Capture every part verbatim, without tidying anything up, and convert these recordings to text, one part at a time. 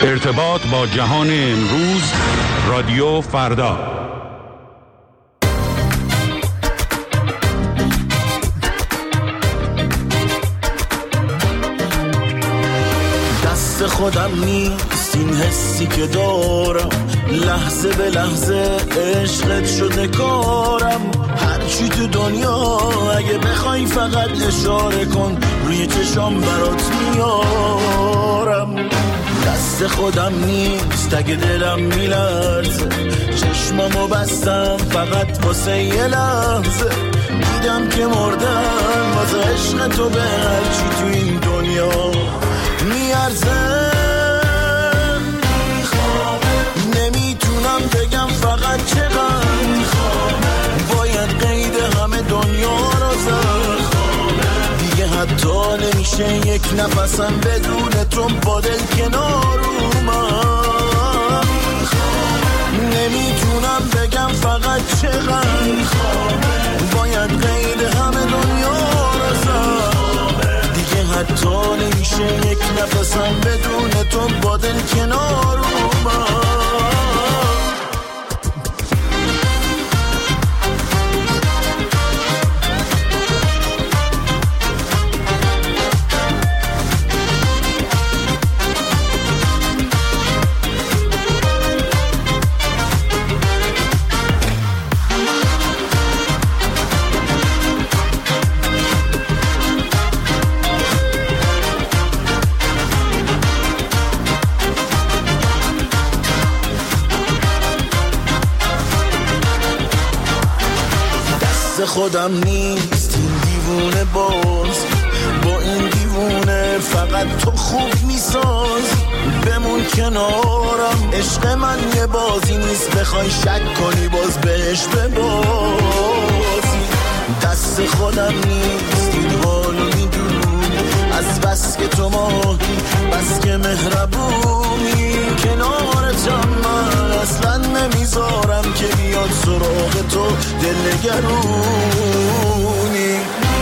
ارتباط با جهان امروز، رادیو فردا. دست خودم نیست این حسی که دارم، لحظه به لحظه عشقت شده کارم. هرچی تو دنیا اگه بخوای فقط اشاره کن، روی چشام برات میارم. دست خودم نیست اگه دلم میلرزه، چشمامو بستم فقط واسه یه لحظه. دیدم که مردم واسه عشق تو به هرچی تو این دنیا میارزه. نمیتونم بگم فقط چقدر باید قید همه دنیا رو زد. دیگه حتی نمیشه یک نفسم بدون تو با دل کنار اومد. نمیتونم بگم فقط چقدر باید قید همه دنیا رو زد. دیگه حتی نمیشه یک نفسم بدون تو با دل کنار اومد. خودم نیست این دیوونه باز، با این دیوونه فقط تو خوب میساز. بمون کنارم، عشق من یه بازی نیست بخوای شک کنی باز بهش ببازی. دست خودم نیست این حالو میدونی، از بس که تو ماهی بس که مهربونی. کنارتم من اصلا نمیذارم که بیاد سراغ تو دلنگرونی.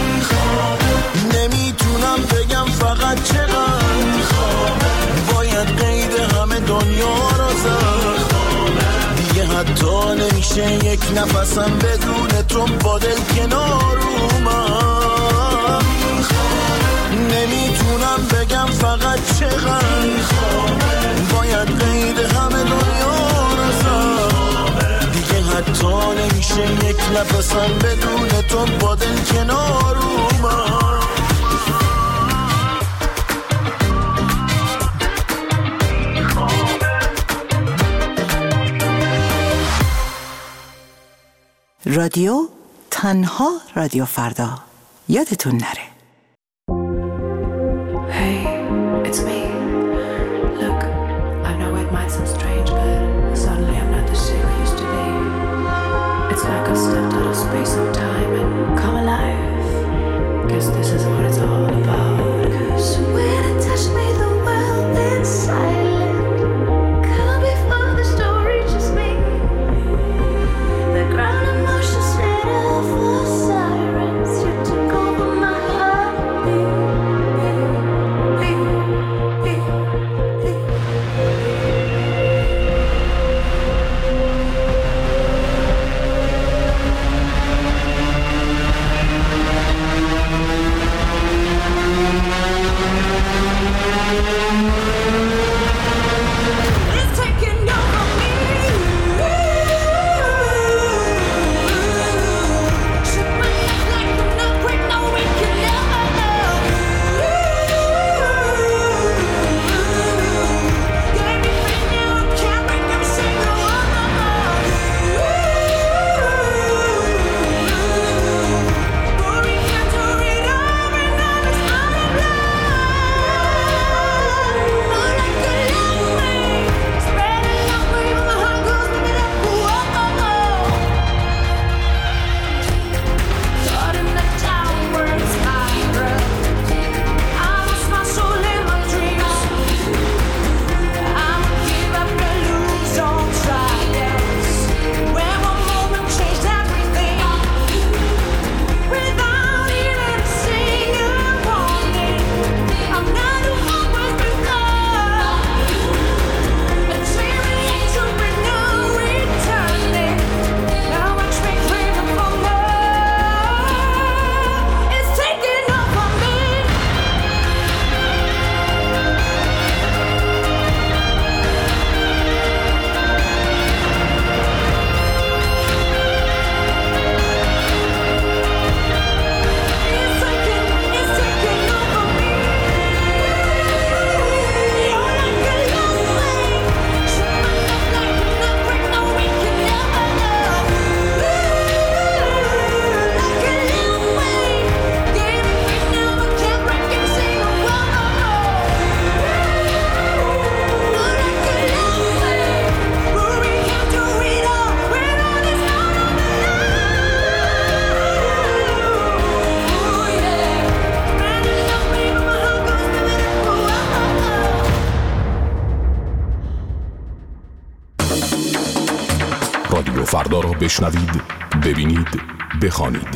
نمیتونم بگم فقط چقدر باید قید همه دنیا رو زد. دیگه حتی نمیشه یک نفسم بدون تو با دل کنار اومد. نمیتونم بگم فقط چقدر باید قید همه دنیا رو زد. دیگه حتی نمیشه یک نفسم بدون تو با دل کنار اومد. رادیو تنها رادیو فردا، یادتون نره. Sirens, you took over my heart. فردا را بشنوید، ببینید، بخوانید.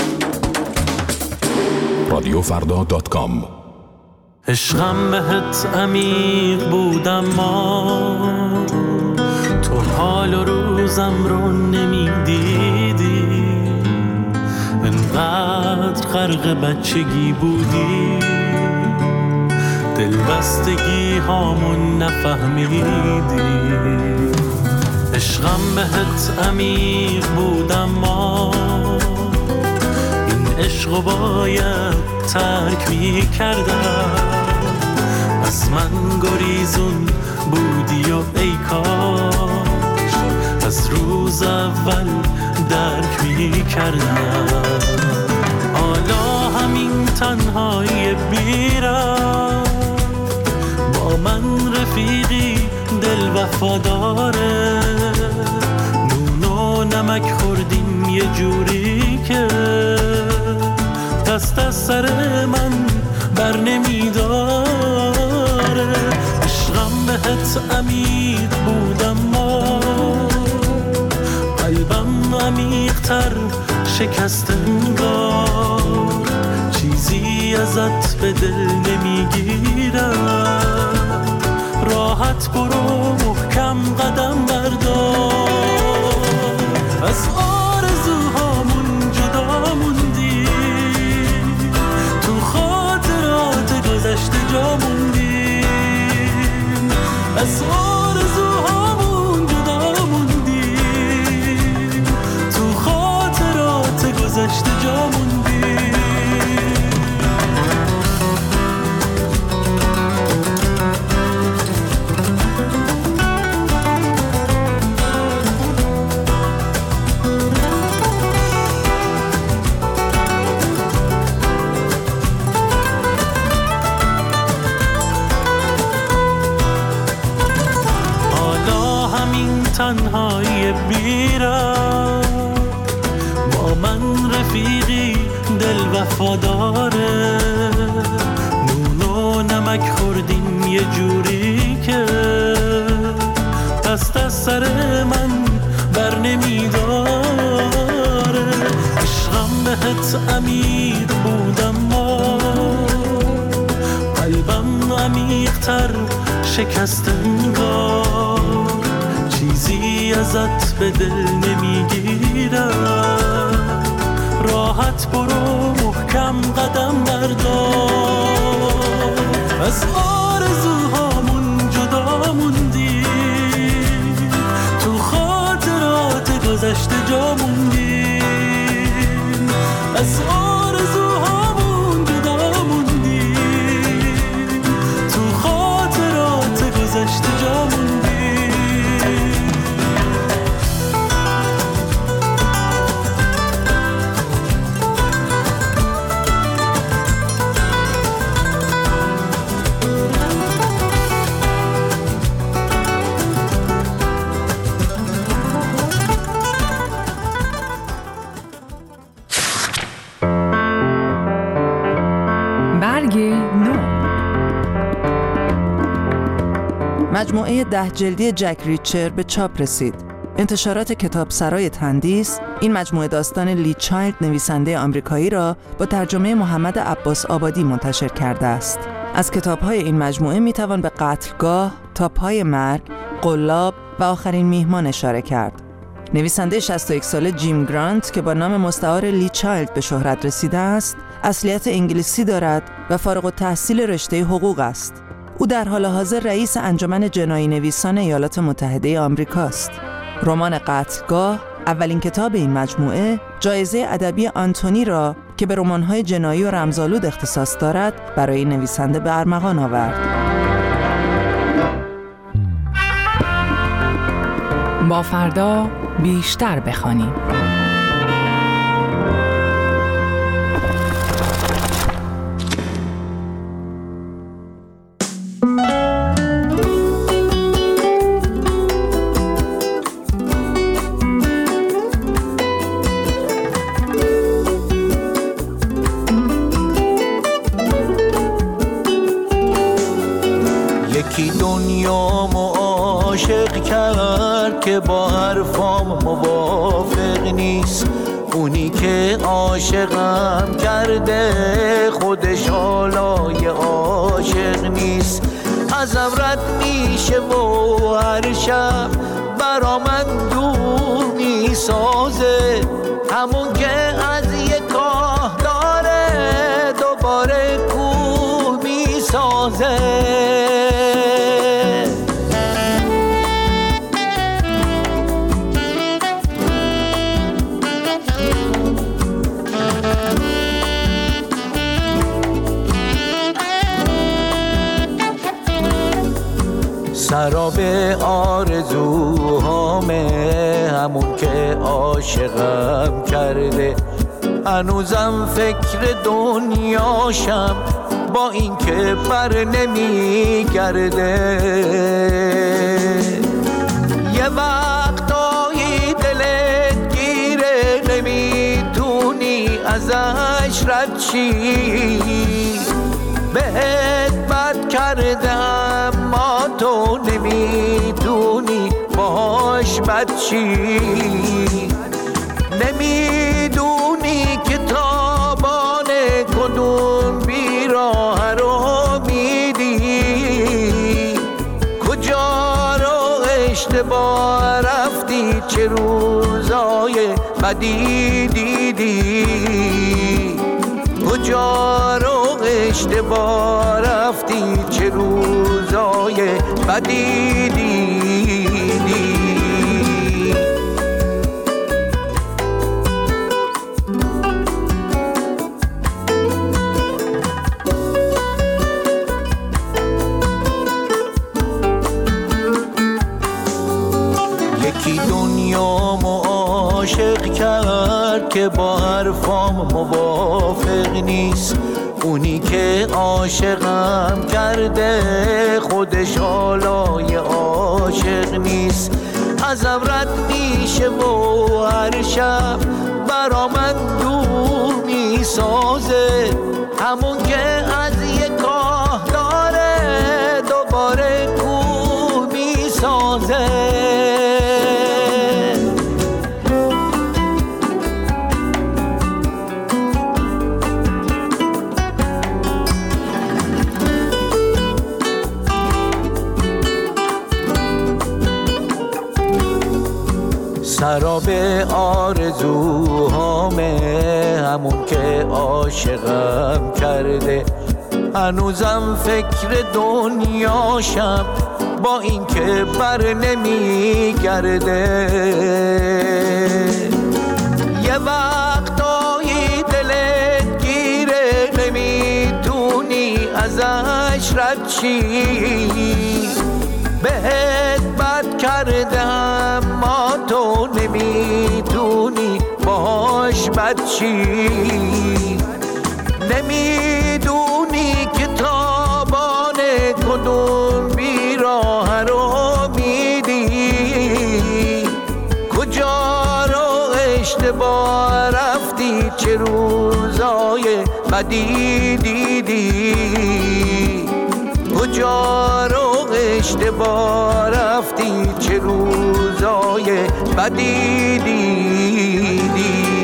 رادیو فردا دات کام. عشقم بهت عمیق بودم، ما تو حال و روزم رو نمیدیدی، انقدر غرق بچگی بودی، دلبستگی هامون نفهمیدی. عشقم بهت عمیق بودم، ما این عشقو باید ترک می کردم. از من گریزون بودی و ای کاش از روز اول درک می کردم. حالا همین تنهایی بیرم، با من رفیقی دل وفاداره، نون و نمک خوردیم یه جوری که دست از سر من بر نمیداره. عشقم بهت عمیق بودم، ما قلبم عمیق‌تر شکست انگار، چیزی ازت به دل نمیگیرم. راحت برو محکم قدم بردار، از آرزوهامون جدا موندی، تو خاطرات گذشته جا موندیم. از آرزوهامون جدا موندیم، تو خاطرات گذشته جا موندیم. تنهایی بیرم، با من رفیقی دل وفاداره، نون و نمک خوردیم یه جوری که دست از سر من بر نمیداره. عشقم بهت عمیق بودم، ما قلبم عمیق‌تر شکست انگار، چیزی ازت به دل نمیگیرم. راحت برو محکم قدم بردار، از آرزوهامون جدا موندی، تو خاطرات گذشته جا موندیم. از آرزوهامون جدا موندی، تو خاطرات گذشته جا موندیم. مجموعه ده جلدی جک ریچر به چاپ رسید. انتشارات کتابسرای تندیس این مجموعه داستان لی چایلد نویسنده آمریکایی را با ترجمه محمد عباس آبادی منتشر کرده است. از کتاب‌های این مجموعه میتوان به قتلگاه، تا پای مرگ، قلاب و آخرین میهمان اشاره کرد. نویسنده شصت و یک ساله جیم گرانت که با نام مستعار لی چایلد به شهرت رسیده است، اصلیت انگلیسی دارد و فارغ التحصیل رشته حقوق است. او در حال حاضر رئیس انجمن جنایی نویسان ایالات متحده آمریکاست. رمان قتلگاه، اولین کتاب این مجموعه، جایزه ادبی آنتونی را که به رمان‌های جنایی و رمزآلود اختصاص دارد، برای نویسنده به ارمغان آورد. با فردا بیشتر بخوانیم. یکی دنیامو عاشق کرد که با حرفام موافق نیست. اونی که عاشقم کرده خودش حالای عاشق نیست. ازم رد میشه و هر شب برا من دور میسازه، همون که از یک کاه داره دوباره کوه میسازه. سراب آرزوهامه، همون که عاشقم کرده. هنوزم فکر دنیاشم با این که بر نمیگرده. یه وقتایی دلت گیره نمیتونی ازش رد شی. بهت بد کرده اما تو نمیدونی باهاش بد چی. نمیدونی که تابان کدوم بیراه رو میدی. کجا رو اشتباه رفتی، چه روزای بدی دیدی. کجا رو اشتباه رفتی، چه روزای بدی دیدی. یکی دنیامو عاشق کرد که با حرفام موافق نیست. اونی که عاشقم کرده خودش حالای عاشق نیست. ازم رد میشه و هر شب برا من دور میسازه، همون که از یک کاه داره دوباره کوه میسازه. سراب آرزوهامه، همون که عاشقم کرده. هنوزم فکر دنیاشم با این که بر نمیگرده. یه وقتایی دلت گیره نمیتونی ازش رد شی. بهت بد کرده اما تو نمیدونی باهاش بد چی. نمیدونی که تابان کدوم بیراه رو میدی. کجا رو اشتباه رفتی، چه روزای بدی دیدی. کجا رو اشتباه رفتی، چه روزای بدی دیدی.